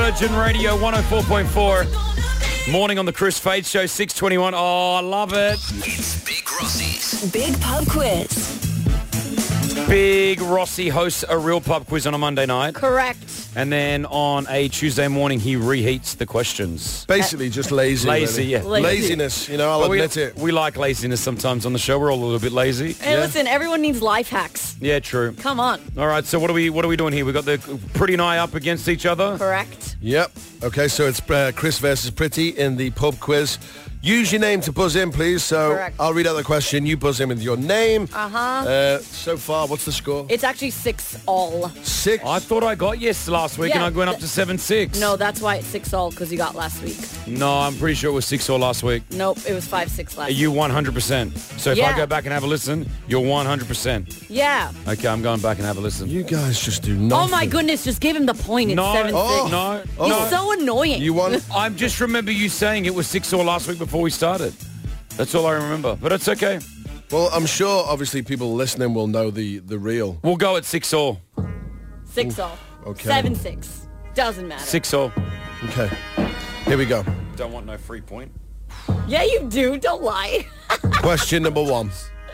Virgin Radio 104.4. Morning on the Chris Fade Show, 6:21. Oh, I love it. It's Big Rossi's Big Pub Quiz. Big Rossi hosts a real pub quiz on a Monday night. Correct. And then on a Tuesday morning, he reheats the questions. Basically, just lazy. Lazy, really. yeah. Laziness, I'll admit it. We like laziness sometimes on the show. We're all a little bit lazy. Hey, listen, everyone needs life hacks. Yeah, true. Come on. All right, so what are we doing here? We got the Pretty and I up against each other. Correct. Yep. Okay, so it's Chris versus Pretty in the pub quiz. Use your name to buzz in, please. So Correct. I'll read out the question. You buzz in with your name. Uh-huh. So far, what's the score? It's actually 6-all. 6. I thought I got yes last week, Yeah, and I went up to 7-6. No, that's why it's 6-all, because you got last week. No, I'm pretty sure it was 6 or last week. Nope, it was 5-6 last Are you week. 100%? So if I Yeah. go back and have a listen, you're 100%. Yeah. Okay, I'm going back and have a listen. You guys just do nothing. Oh my goodness, just give him the point. It's No. 7-6. Oh. No. Oh. He's so annoying. You won? I just remember you saying it was 6 or last week before we started. That's all I remember. But it's okay. Well, I'm sure, obviously, people listening will know the real. We'll go at 6 or. 6-all. Okay. 7-6. Doesn't matter. 6 or. Okay. Here we go. Don't want no free point. Yeah, you do. Don't lie. Question number 1.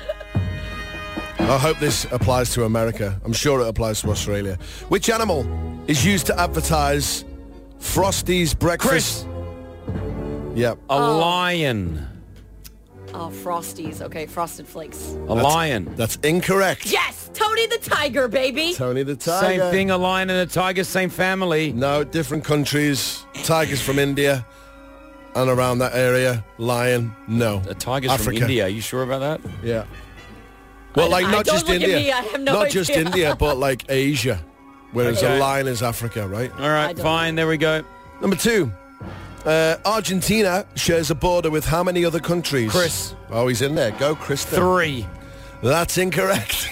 I hope this applies to America. I'm sure it applies to Australia. Which animal is used to advertise Frosty's breakfast? Chris. Yep. A lion. Oh, Frosties. Okay, Frosted Flakes. A lion. That's incorrect. Yes! Tony the Tiger, baby! Tony the Tiger. Same thing, a lion and a tiger, same family. No, different countries. Tigers from India and around that area. Lion, no. A tiger's Africa. from India. Are you sure about that? Yeah. Well, like not don't just look at India. me, I have no not idea. just India, but like Asia. Whereas Okay. a lion is Africa, right? All I right, don't fine. There we go. Number 2. Argentina shares a border with how many other countries? Chris. Oh, he's in there. Go, Chris. 3. That's incorrect.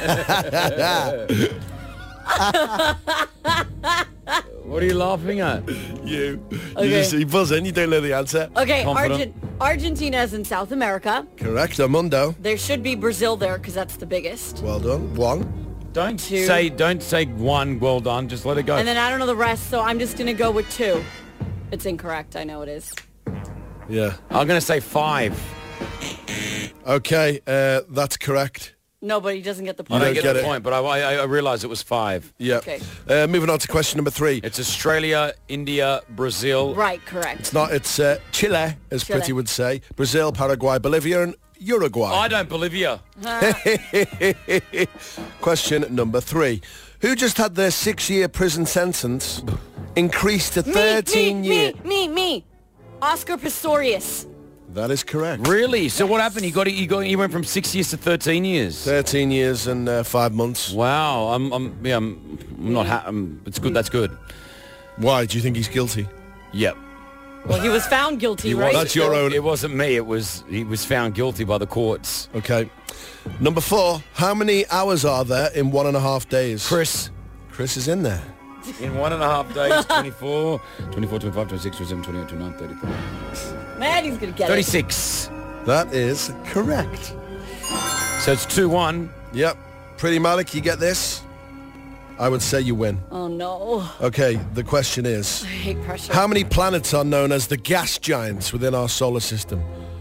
What are you laughing at? You Okay. just buzz in. You don't know the answer. Okay, Confident. Argentina is in South America. Correct, Armando. There should be Brazil there because that's the biggest. Well done. 1. Don't 2. say 1. Well done. Just let it go. And then I don't know the rest, so I'm just going to go with 2. It's incorrect. I know it is. Yeah. I'm going to say 5. Okay, that's correct. No, but he doesn't get the I point. don't don't get get the it. point, but I realised it was 5. Yeah. Okay. Moving on to question number 3. It's Australia, India, Brazil. Right, correct. It's not. It's Chile, as Chile. Pretty would say. Brazil, Paraguay, Bolivia, and Uruguay. I don't believe you. Question number 3. Who just had their 6-year prison sentence increased to 13 years? Me. Oscar Pistorius. That is correct. Really? So what happened? You went from 6 years to 13 years. 13 years and 5 months. Wow. I'm not. It's good. That's good. Why? Do you think he's guilty? Yep. Well, he was found guilty, He right? was- That's your own- It wasn't me. He was found guilty by the courts. Okay. Number 4. How many hours are there in 1.5 days? Chris. Chris is in there. In 1.5 days, 24, 25, 26, 27, 28, 29, 30, Man, he's going to get 36. That is correct. So it's 2-1. Yep. Pretty Malik, you get this? I would say you win. it. Oh, no. Okay, the question is, I hate pressure. how many planets are known as the gas giants within our solar system?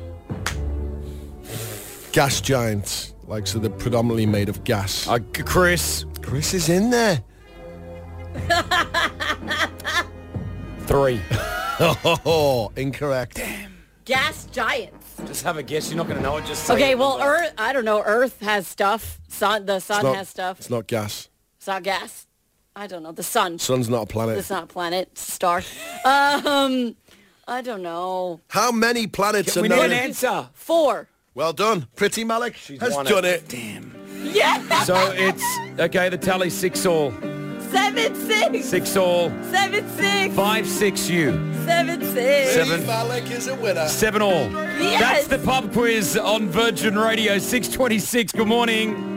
Gas giants. Like, so they're predominantly made of gas. Chris. Chris is in there. 3. Oh, incorrect. Gas giants. Just have a guess. You're not going to know it. Just say Okay, it. well, Earth, I don't know. Earth has stuff. The sun has stuff. It's not gas. It's not gas. I don't know. The sun. Sun's not a planet. It's not a planet. It's a star. I don't know. How many planets are We need known? an answer. 4. Well done. Pretty Malik has won done it. it. Damn. Yeah. So it's, okay, the tally's 6-all. 7-6. 6-all. 7-6. 5-6 you. 7-6. 7. Malik is a winner. 7-all. Yes. That's the pub quiz on Virgin Radio, 6:26. Good morning.